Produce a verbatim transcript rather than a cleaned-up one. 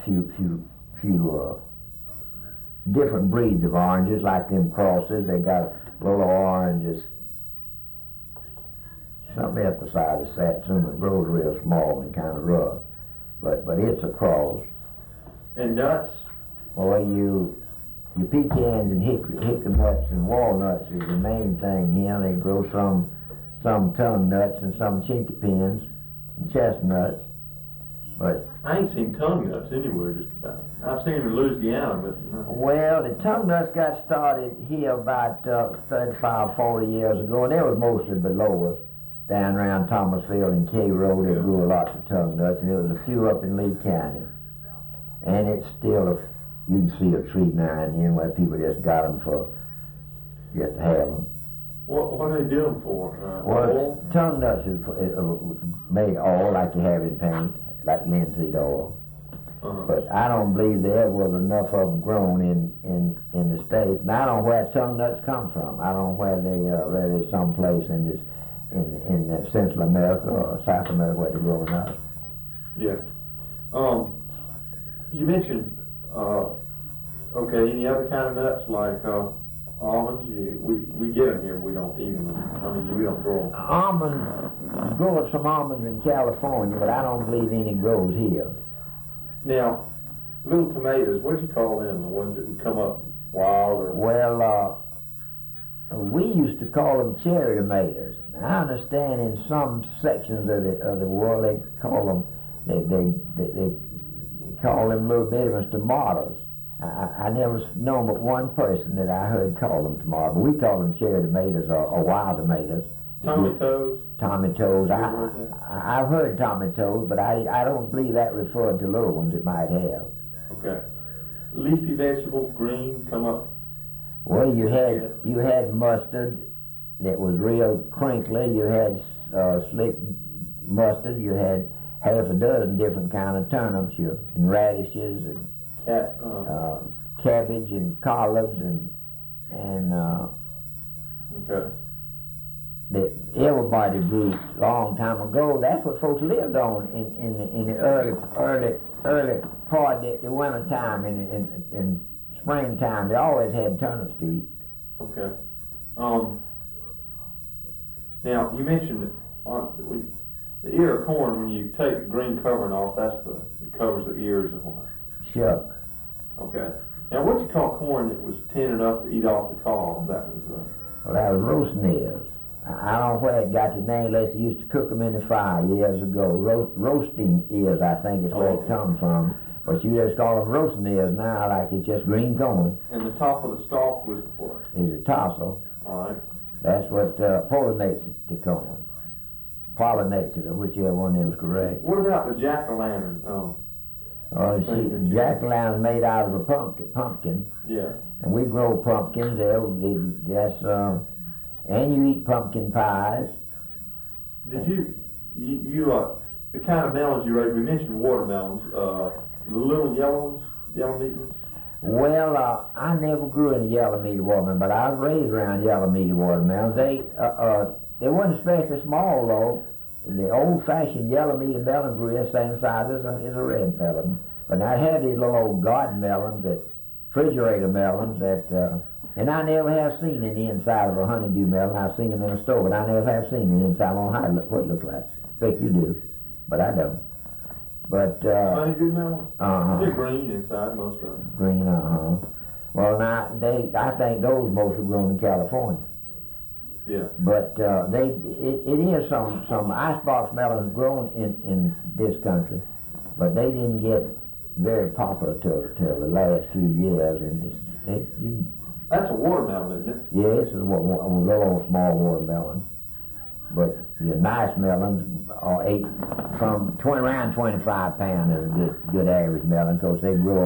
few, few, few uh, different breeds of oranges, like them crosses. They got little oranges. Something else besides the Satsuma grows real small and kind of rough, but but it's a cross. And nuts? Boy, you your pecans and hickory, hickory nuts and walnuts is the main thing here. They grow some some tongue nuts and some chinkapins and chestnuts. But I ain't seen tongue nuts anywhere just about. I've seen them in Louisiana, but no. Well, the tongue nuts got started here about uh, thirty-five, forty years ago, and they was mostly below us, down around Thomasville and K Road. They Yeah. grew lots of tongue nuts, and there was a few up in Lee County. And it's still, a, you can see a tree now and then where people just got them for, just to have them. What, what do they do them for? Uh, Well, oil? tongue nuts is for- is, uh, made oil like you have in paint, like linseed oil. Uh-huh. But I don't believe there was enough of them grown in, in, in the States. And I don't know where tongue nuts come from. I don't know where they, uh, whether it's someplace in this, in, in uh, Central America or South America where they're growing up. Yeah. Um, you mentioned, uh, okay, any other kind of nuts like uh, almonds? You, we, we get them here, we don't eat them. I mean, we don't grow them. Almonds, grow some almonds in California, but I don't believe any grows here. Now, little tomatoes, what'd you call them? The ones that would come up wild or? Well, uh, we used to call them cherry tomatoes. I understand in some sections of the of the world they call them they they they, they call them little bitty ones tomatoes. I, I never known but one person that I heard call them tomatoes. But we call them cherry tomatoes or, or wild tomatoes. Tommy toes? Tommy toes. I, You ever heard that? I, I've heard Tommy toes, but I I don't believe that referred to little ones it might have. Okay. Leafy vegetables, green, come up. Well, you had you had mustard that was real crinkly. You had uh, slick mustard. You had half a dozen different kind of turnips, you, and radishes, and Cat, uh, uh, cabbage, and collards, and and uh, okay. that everybody grew a long time ago. That's what folks lived on in in the, in the early early early part of the winter time and in, in, in springtime. They always had turnips to eat. Okay. Um, now, you mentioned uh, we, the ear of corn, when you take the green covering off, that's the, it covers the ears of corn. Shuck. Okay. Now, what you call corn that was thin enough to eat off the cob? That was, uh, Well, that was roasting ears. I I don't know where it got the name, unless they used to cook them in the fire years ago. Ro- roasting ears, I think, is where Oh, it come from. But you just call them roasting ears now, like it's just green corn. and the top of the stalk was what? Is a tassel. All right. That's what uh, pollinates the corn. Pollinates it, or whichever one is correct. What about the jack-o'-lantern? Um, Oh, Thank you. see, jack-o'-lantern made out of a pumpkin, pumpkin, yeah. and we grow pumpkins. There, that's uh, and you eat pumpkin pies. Did you, you, you uh, the kind of melons you raised, we mentioned watermelons, uh, the little yellow ones, yellow meat ones? Well, uh, I never grew any yellow meaty watermelon, but I was raised around yellow meaty watermelons. They, uh, uh, they weren't especially small though. The old-fashioned yellow meaty melon grew the same size as a, as a red melon. But I had these little old garden melons, that refrigerator melons, that, uh, and I never have seen in the inside of a honeydew melon. I've seen them in a store, but I never have seen the inside. I don't know how it look, what it looks like. I think you do, but I don't. But uh, Honeydew melons? uh-huh. They're green inside, most of them. Green, uh-huh. Well, now, they, I think those mostly grown in California. Yeah. But uh, they, it, it is some, some icebox melons grown in, in this country, but they didn't get very popular till, till the last few years. And it's, it, you, That's a watermelon, isn't it? yeah, it's a, wa- wa- a little small watermelon. But your nice melons are eight, from twenty around twenty-five pounds is a good, good average melon, because they grow